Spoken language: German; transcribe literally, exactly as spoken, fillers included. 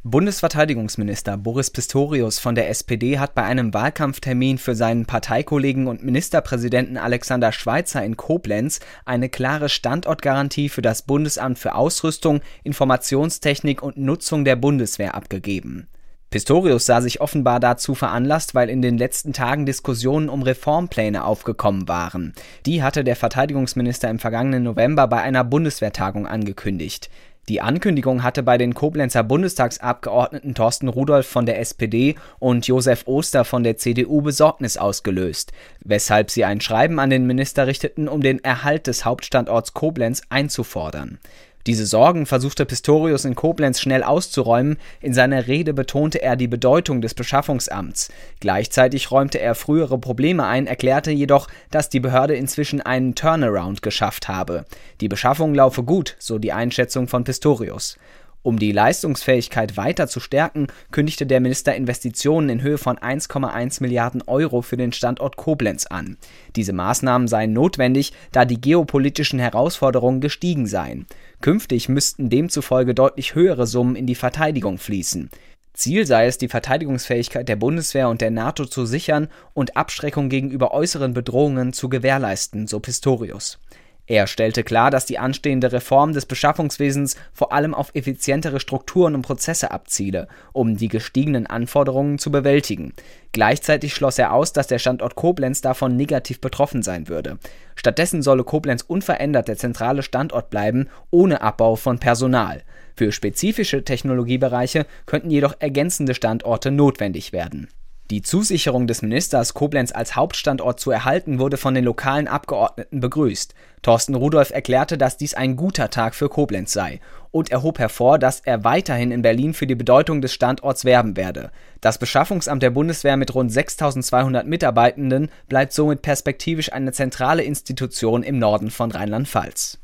Bundesverteidigungsminister Boris Pistorius von der S P D hat bei einem Wahlkampftermin für seinen Parteikollegen und Ministerpräsidenten Alexander Schweitzer in Koblenz eine klare Standortgarantie für das Bundesamt für Ausrüstung, Informationstechnik und Nutzung der Bundeswehr abgegeben. Pistorius sah sich offenbar dazu veranlasst, weil in den letzten Tagen Diskussionen um Reformpläne aufgekommen waren. Die hatte der Verteidigungsminister im vergangenen November bei einer Bundeswehrtagung angekündigt. Die Ankündigung hatte bei den Koblenzer Bundestagsabgeordneten Thorsten Rudolph von der S P D und Josef Oster von der C D U Besorgnis ausgelöst, weshalb sie ein Schreiben an den Minister richteten, um den Erhalt des Hauptstandorts Koblenz einzufordern. Diese Sorgen versuchte Pistorius in Koblenz schnell auszuräumen. In seiner Rede betonte er die Bedeutung des Beschaffungsamts. Gleichzeitig räumte er frühere Probleme ein, erklärte jedoch, dass die Behörde inzwischen einen Turnaround geschafft habe. Die Beschaffung laufe gut, so die Einschätzung von Pistorius. Um die Leistungsfähigkeit weiter zu stärken, kündigte der Minister Investitionen in Höhe von eins Komma eins Milliarden Euro für den Standort Koblenz an. Diese Maßnahmen seien notwendig, da die geopolitischen Herausforderungen gestiegen seien. Künftig müssten demzufolge deutlich höhere Summen in die Verteidigung fließen. Ziel sei es, die Verteidigungsfähigkeit der Bundeswehr und der NATO zu sichern und Abschreckung gegenüber äußeren Bedrohungen zu gewährleisten, so Pistorius. Er stellte klar, dass die anstehende Reform des Beschaffungswesens vor allem auf effizientere Strukturen und Prozesse abziele, um die gestiegenen Anforderungen zu bewältigen. Gleichzeitig schloss er aus, dass der Standort Koblenz davon negativ betroffen sein würde. Stattdessen solle Koblenz unverändert der zentrale Standort bleiben, ohne Abbau von Personal. Für spezifische Technologiebereiche könnten jedoch ergänzende Standorte notwendig werden. Die Zusicherung des Ministers, Koblenz als Hauptstandort zu erhalten, wurde von den lokalen Abgeordneten begrüßt. Thorsten Rudolph erklärte, dass dies ein guter Tag für Koblenz sei. Und er hob hervor, dass er weiterhin in Berlin für die Bedeutung des Standorts werben werde. Das Beschaffungsamt der Bundeswehr mit rund sechstausendzweihundert Mitarbeitenden bleibt somit perspektivisch eine zentrale Institution im Norden von Rheinland-Pfalz.